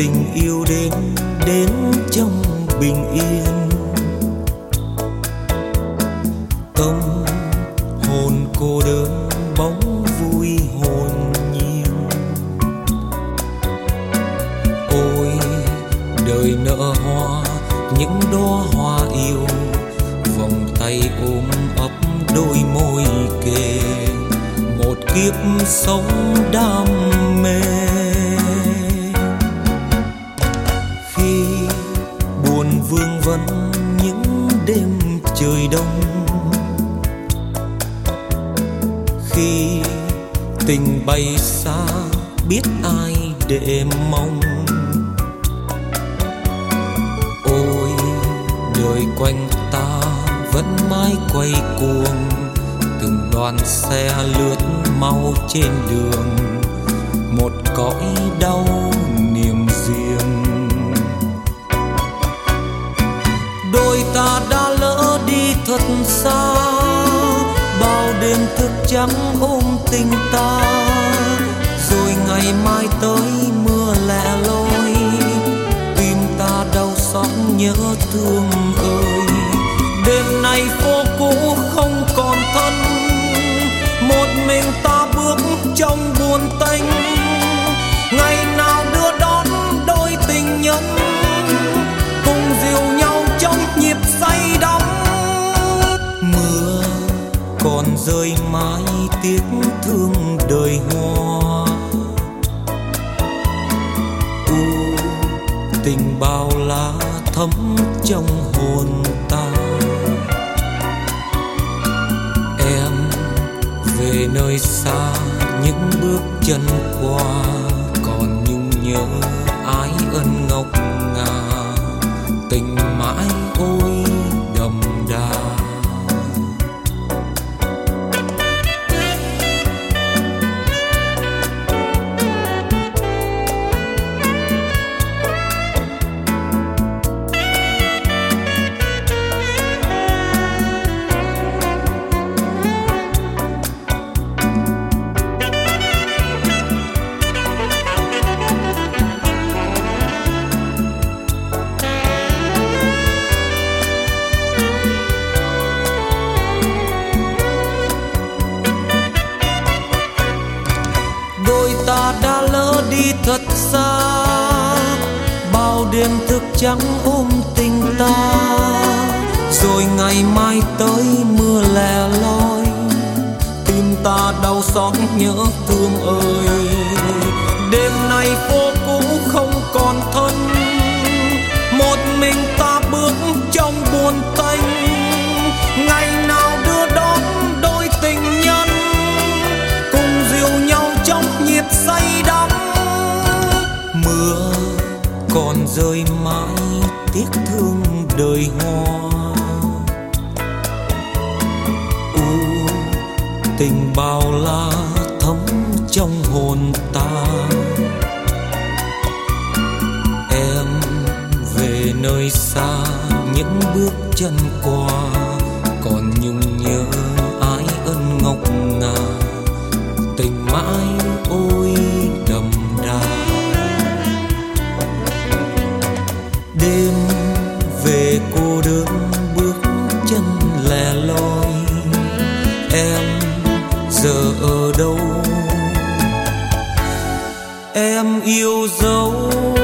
tình yêu đến trong bình yên. Tâm hồn cô đơn bóng vui hồn nhiên. Ôi đời nở hoa những đóa hoa yêu, vòng tay ôm ấp đôi môi kề, một kiếp sống đam mê. Khi buồn vương vấn những đêm trời đông, khi tình bay xa biết ai để mong. Ôi đời quanh ta vẫn mãi quay cuồng, từng đoàn xe lướt mau trên đường, một cõi đau niềm riêng. Đôi ta đã lỡ đi thật xa, bao đêm thức trắng ôm tình ta, rồi ngày mai tới mưa lẻ loi, tim ta đau xót nhớ thương ơi. Đêm nay phố cũ không còn thân, một mình ta bước trong buồn tênh. Ngày nào đưa đón đôi tình nhân, cùng dìu nhau trong nhịp say đắm. Mưa còn rơi mãi tiếc thương đời hoa, tình bao la thấm trong hồn ta. Em về nơi xa những bước chân qua, còn nhung nhớ ái ân ngọc ngà, tình mãi ôi đậm đà. Ta đã lỡ đi thật xa, bao đêm thức trắng ôm tình ta, rồi ngày mai tới mưa lẻ loi, tim ta đau xót nhớ thương ơi. Đêm nay phố cũ không còn thân, một mình ta bước trong buồn tênh. Ngày nào đưa đón đôi tình nhân, cùng dìu nhau trong nhịp say đắm. Mưa còn rơi mãi tiếc thương đời hoa, tình bao la thấm trong hồn ta. Em về nơi xa những bước chân qua, còn nhung nhớ ái ân ngọc ngà, tình mãi ôi đậm đà. Đêm về cô đơn bước chân lẻ loi, em giờ ở đâu? Em yêu dấu